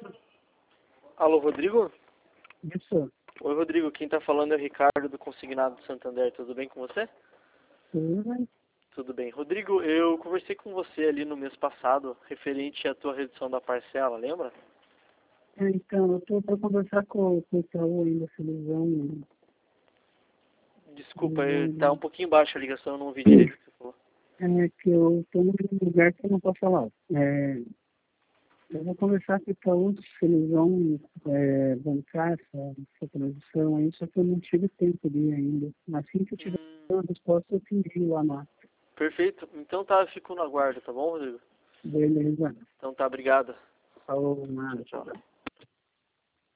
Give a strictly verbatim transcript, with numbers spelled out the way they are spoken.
Alô, Rodrigo? Isso. Oi, Rodrigo. Quem tá falando é o Ricardo do Consignado do Santander. Tudo bem com você? Tudo bem? Tudo bem. Rodrigo, eu conversei com você ali no mês passado, referente à tua redução da parcela, lembra? É, então, eu estou para conversar com, com o Itaú ainda, se eles vão... Desculpa, eles eh, tá um vão- pouquinho baixa a ligação, eu não ouvi direito o que você falou. É que eu estou num lugar que eu não posso falar. É, eu vou conversar com o Itaú se eles vão é, bancar essa, essa transição aí, só que eu não tive tempo de ir ainda. Assim que eu tiver Hum, uma resposta, eu te envio lá na... perfeito. Então tá, eu fico no aguardo, tá bom, Rodrigo? Beleza. Então tá, obrigado. Falou, Tchau, nada. tchau.